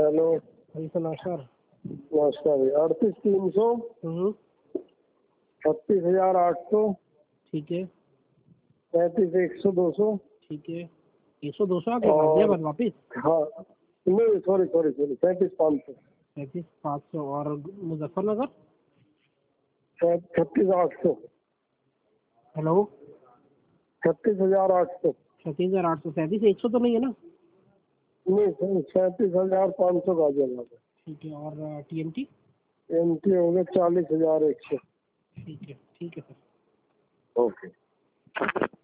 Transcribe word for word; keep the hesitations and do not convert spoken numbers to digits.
Hello जी sir नमस्कार। नमस्कार भैया। अड़तीस तीन सौ हम्म, छत्तीस हजार आठ सौ ठीक है पैंतीस एक सौ दो सौ ठीक है। एक सौ दो सौ आ गया कर दिया और बस वापिस। हाँ नहीं सॉरी सॉरी सॉरी पैंतीस पाँच सौ पैंतीस पाँच सौ और मुजफ्फरनगर छत्तीस आठ सौ हेलो छत्तीस हजार आठ सौ छत्तीस हजार आठ सौ सैंतीस एक सौ तो नहीं है ना? नहीं सैंतीस हजार पाँच सौ का जगह ठीक है। और T M T M T हो गया चालीस हजार एक सौ। ठीक है ठीक है सर। ओके।